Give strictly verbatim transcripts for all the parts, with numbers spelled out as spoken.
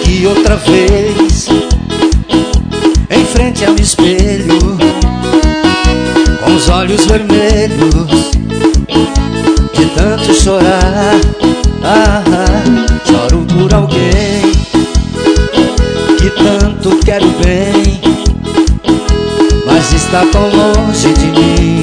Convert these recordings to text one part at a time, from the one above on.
aqui outra vez, em frente ao espelho, com os olhos vermelhos de tanto chorar. Ah, ah, choro por alguém que tanto quero bem, mas está tão longe de mim.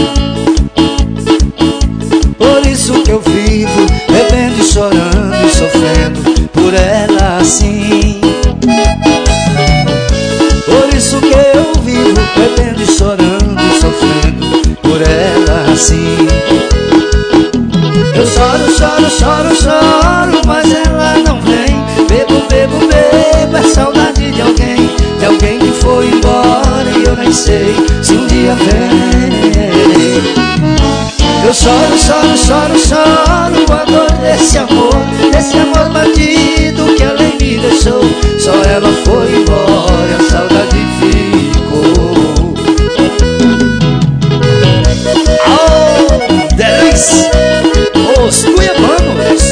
Por isso que eu vivo bebendo e chorando e sofrendo por ela assim. Por isso que eu vivo bebendo e chorando e sofrendo por ela assim. Eu choro, choro, choro, choro, mas ela não vem. Bebo, bebo, bebo, é saudade de alguém, de alguém que foi embora e eu nem sei se um dia vem. Eu choro, choro, choro, choro a dor desse amor, desse amor bandido que além me deixou. Só ela foi embora e a saudade ficou. Oh, delícia! Os cuiabanos.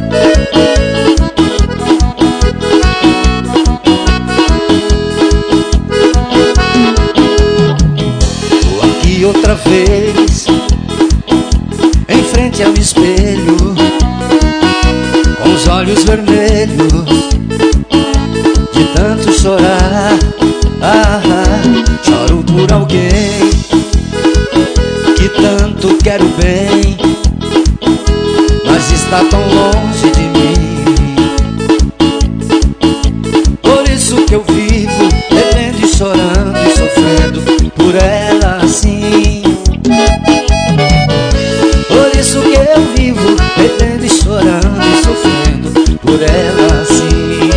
Tô aqui outra vez, em frente ao espelho, com os olhos vermelhos de tanto chorar. Ah, ah, choro por alguém que tanto quero bem, mas está tão longe de mim. Por isso que eu vivo bebendo e chorando e sofrendo por ela assim. Por isso que eu vivo bebendo e chorando e sofrendo por ela assim.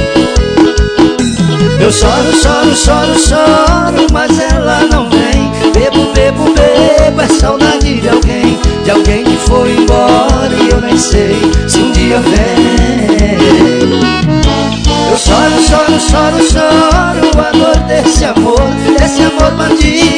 Eu choro, choro, choro, choro, mas ela não vem. Bebo, bebo, bebo, é saudade de alguém, de alguém que foi embora e eu nem sei se um dia vem. Eu choro, choro, choro, choro a dor desse amor, desse amor bandido